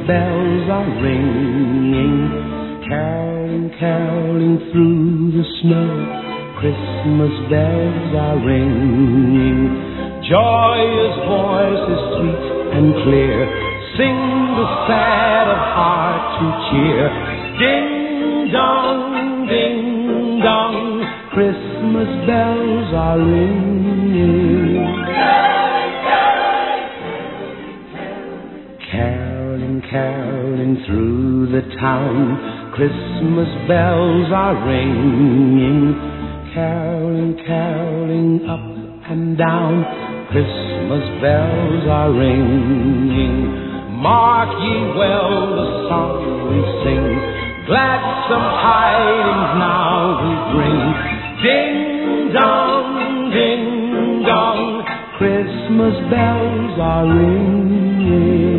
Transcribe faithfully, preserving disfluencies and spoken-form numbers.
bells are ringing, caroling, caroling through the snow. Christmas bells are ringing, joyous voices sweet and clear, sing the sad of heart to cheer. Ding dong, ding dong, Christmas bells are ringing. Caroling, caroling through the town, Christmas bells are ringing. Caroling, caroling up and down, Christmas bells are ringing. Mark ye well the song we sing, gladsome tidings now we bring. Ding dong, ding dong, Christmas bells are ringing.